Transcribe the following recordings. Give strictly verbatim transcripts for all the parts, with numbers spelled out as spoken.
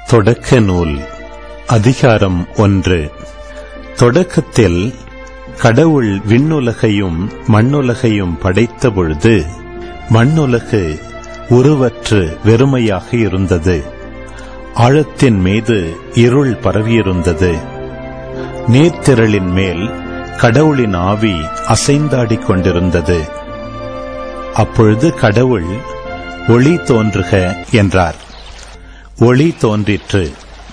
தொடக்க நூல் அதிகாரம் ஒன்று. தொடக்கத்தில் கடவுள் விண்ணுலகையும் மண்ணுலகையும் படைத்த பொழுது மண்ணுலகு உருவற்று வெறுமையாக இருந்தது. ஆழத்தின் மீது இருள் பரவியிருந்தது. நீர்த்திரளின் மேல் கடவுளின் ஆவி அசைந்தாடிக் கொண்டிருந்தது. அப்பொழுது கடவுள் ஒளி தோன்றுக என்றார். ஒளி தோன்றிற்று.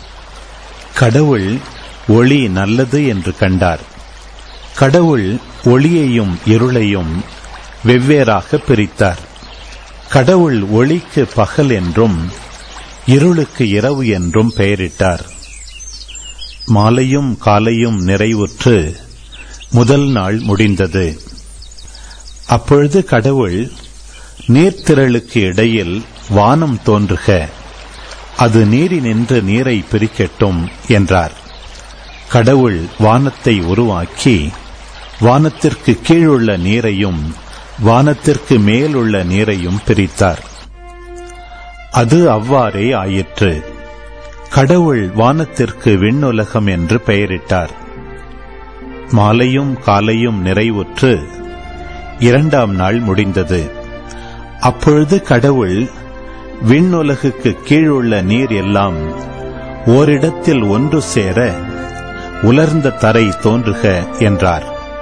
கடவுள் ஒளி நல்லது என்று கண்டார். கடவுள் ஒளியையும் இருளையும் வெவ்வேறாக பிரித்தார். கடவுள் ஒளிக்கு பகல் என்றும் இருளுக்கு இரவு என்றும் பெயரிட்டார். மாலையும் காலையும் நிறைவுற்று முதல் நாள் முடிந்தது. அப்பொழுது கடவுள் நீர்த்திரளுக்கு இடையில் வானம் தோன்றுக, அது நீரினின்று நீரை பிரிக்கட்டும் என்றார். கடவுள் வானத்தை உருவாக்கி வானத்திற்கு கீழுள்ள நீரையும் வானத்திற்கு மேலுள்ள நீரையும் பிரித்தார். அது அவ்வாறே ஆயிற்று. கடவுள் வானத்திற்கு விண்ணுலகம் என்று பெயரிட்டார். மாலையும் காலையும் நிறைவுற்று இரண்டாம் நாள் முடிந்தது. அப்பொழுது கடவுள் விண்ணுலகுக்கு கீழுள்ள நீர் எல்லாம் ஓரிடத்தில் ஒன்று சேர உலர்ந்த தரை தோன்றுக என்றார்.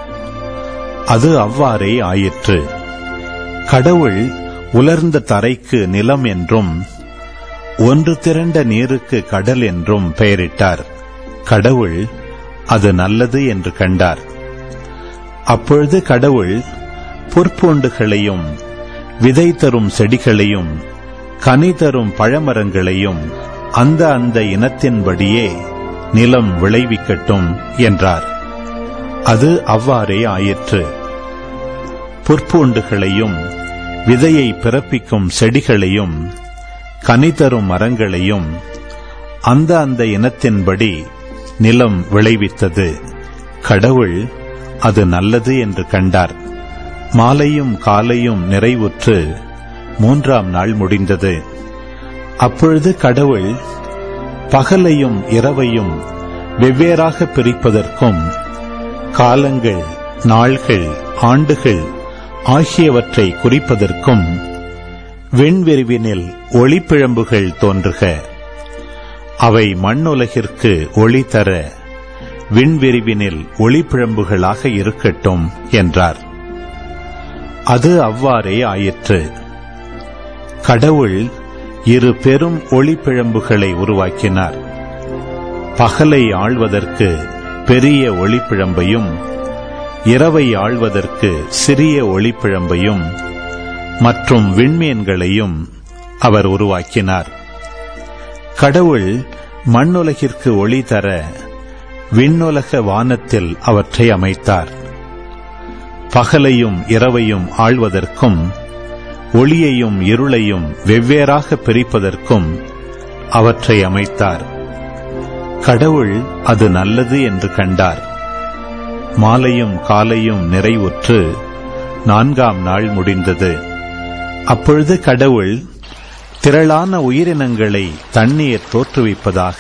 அது அவ்வாறே ஆயிற்று. கடவுள் உலர்ந்த தரைக்கு நிலம் என்றும் ஒன்று திரண்ட நீருக்கு கடல் என்றும் பெயரிட்டார். கடவுள் அது நல்லது என்று கண்டார். அப்பொழுது கடவுள் புற்பூண்டுகளையும் விதை தரும் செடிகளையும் கனி தரும் பழமரங்களையும் அந்த அந்த இனத்தின்படியே நிலம் விளைவிக்கட்டும் என்றார். அது அவ்வாறே ஆயிற்று. புற்பூண்டுகளையும் விதையை பிறப்பிக்கும் செடிகளையும் கனி தரும் மரங்களையும் அந்த அந்த இனத்தின்படி நிலம் விளைவித்தது. கடவுள் அது நல்லது என்று கண்டார். மாலையும் காலையும் நிறைவுற்று மூன்றாம் நாள் முடிந்தது. அப்பொழுது கடவுள் பகலையும் இரவையும் வெவ்வேறாக பிரிப்பதற்கும் காலங்கள், நாள்கள், ஆண்டுகள் ஆகியவற்றை குறிப்பதற்கும் விண்வெளிவினில் ஒளிப்பிழம்புகள் தோன்றுக, அவை மண்ணுலகிற்கு ஒளி தர விண்வெளிவினில் ஒளிப்பிழம்புகளாக இருக்கட்டும் என்றார். அது அவ்வாறே ஆயிற்று. கடவுள் இரு பெரும் ஒளிப்பிழம்புகளை உருவாக்கினார். பகலை ஆள்வதற்கு பெரிய ஒளிப்பிழம்பையும் இரவை ஆள்வதற்கு சிறிய ஒளிப்பிழம்பையும் மற்றும் விண்மீன்களையும் அவர் உருவாக்கினார். கடவுள் மண்ணுலகிற்கு ஒளி தர விண்ணுலக வானத்தில் அவற்றை அமைத்தார். பகலையும் இரவையும் ஆள்வதற்கும் ஒளியையும் இருளையும் வெவ்வேறாக பிரிப்பதற்கும் அவற்றை அமைத்தார். கடவுள் அது நல்லது என்று கண்டார். மாலையும் காலையும் நிறைவுற்று நான்காம் நாள் முடிந்தது. அப்பொழுது கடவுள் திரளான உயிரினங்களை தண்ணீர் தோற்றுவிப்பதாக,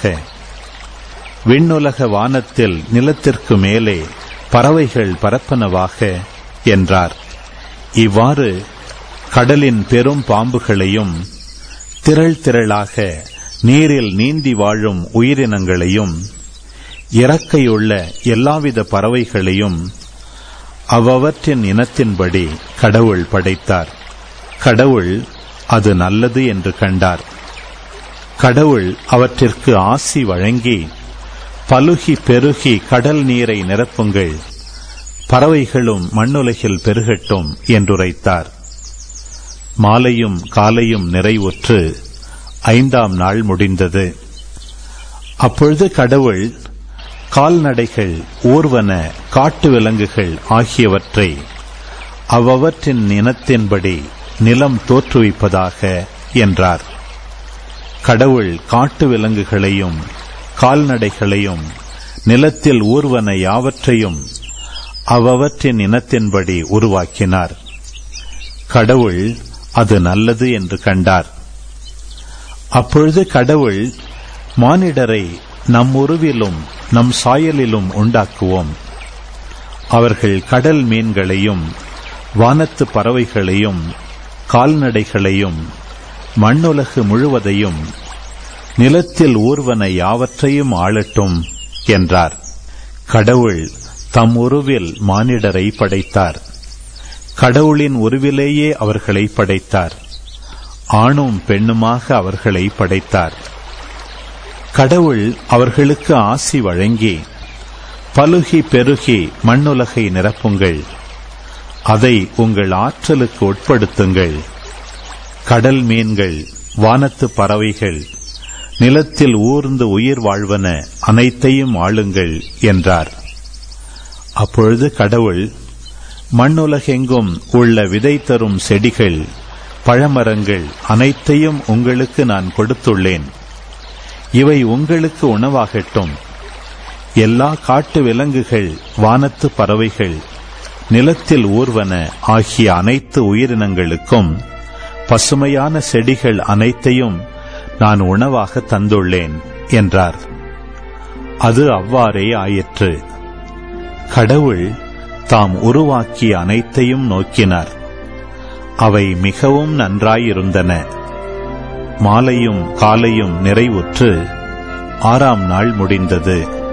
விண்ணுலக வானத்தில் நிலத்திற்கு மேலே பறவைகள் பறப்பனவாக என்றார். இவ்வாறு கடலின் பெரும் பாம்புகளையும் திரள் திரளாக நீரில் நீந்தி வாழும் உயிரினங்களையும் இறக்கையுள்ள எல்லாவித பறவைகளையும் அவ்வவற்றின் இனத்தின்படி கடவுள் படைத்தார். கடவுள் அது நல்லது என்று கண்டார். கடவுள் அவற்றிற்கு ஆசி வழங்கி, பலுகி பெருகி கடல் நீரை நிரப்புங்கள், பறவைகளும் மண்ணுலகில் பெருகட்டும் என்றுரைத்தார். மாலையும் காலையும் நிறைவுற்று ஐந்தாம் நாள் முடிந்தது. அப்பொழுது கடவுள் கால்நடைகள், ஊர்வன, காட்டு விலங்குகள் ஆகியவற்றை அவ்வவற்றின் இனத்தின்படி நிலம் தோற்றுவிப்பதாக என்றார். கடவுள் காட்டு விலங்குகளையும் கால்நடைகளையும் நிலத்தில் ஊர்வன யாவற்றையும் அவ்வவற்றின் இனத்தின்படி உருவாக்கினார். கடவுள் அது நல்லது என்று கண்டார். அப்பொழுது கடவுள் மானிடரை நம் உருவிலும் நம் சாயலிலும் உண்டாக்குவோம். அவர்கள் கடல் மீன்களையும் வானத்து பறவைகளையும் கால்நடைகளையும் மண்ணுலகு முழுவதையும் நிலத்தில் ஊர்வன யாவற்றையும் ஆளட்டும் என்றார். கடவுள் தம் உருவில் மானிடரை படைத்தார். கடவுளின் உருவிலேயே அவர்களை படைத்தார். ஆணும் பெண்ணுமாக அவர்களை படைத்தார். கடவுள் அவர்களுக்கு ஆசி வழங்கி, பலுகி பெருகி மண்ணுலகை நிரப்புங்கள், அதை உங்கள் ஆற்றலுக்கு உட்படுத்துங்கள், கடல் மீன்கள், வானத்து பறவைகள், நிலத்தில் ஊர்ந்து உயிர் வாழ்வன அனைத்தையும் ஆளுங்கள் என்றார். அப்பொழுது கடவுள், மண்ணுலகெங்கும் உள்ள விதை தரும் செடிகள், பழமரங்கள் அனைத்தையும் உங்களுக்கு நான் கொடுத்துள்ளேன். இவை உங்களுக்கு உணவாகட்டும். எல்லா காட்டு விலங்குகள், வானத்து பறவைகள், நிலத்தில் ஊர்வன ஆகிய அனைத்து உயிரினங்களுக்கும் பசுமையான செடிகள் அனைத்தையும் நான் உணவாக தந்துள்ளேன் என்றார். அது அவ்வாறே ஆயிற்று. கடவுள் தாம் உருவாக்கிய அனைத்தையும் நோக்கினார். அவை மிகவும் நன்றாயிருந்தன. மாலையும் காலையும் நிறைவுற்று ஆறாம் நாள் முடிந்தது.